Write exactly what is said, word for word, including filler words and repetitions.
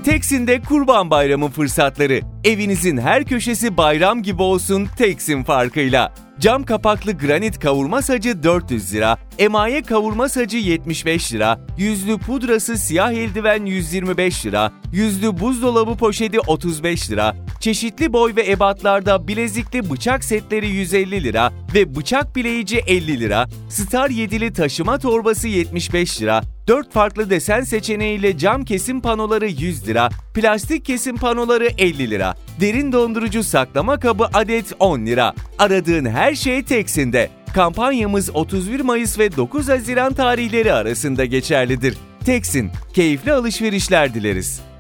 Teksin'de Kurban Bayramı fırsatları. Evinizin her köşesi bayram gibi olsun Teksin farkıyla. Cam kapaklı granit kavurma sacı dört yüz lira, emaye kavurma sacı yetmiş beş lira, yüzlü pudrası siyah eldiven yüz yirmi beş lira, yüzlü buzdolabı poşeti otuz beş lira, çeşitli boy ve ebatlarda bilezikli bıçak setleri yüz elli lira ve bıçak bileyici elli lira, Star yedili taşıma torbası yetmiş beş lira, dört farklı desen seçeneğiyle cam kesim panoları yüz lira, plastik kesim panoları elli lira, derin dondurucu saklama kabı adet on lira. Aradığın her şey Teksin'de. Kampanyamız otuz bir Mayıs ve dokuz Haziran tarihleri arasında geçerlidir. Teksin, keyifli alışverişler dileriz.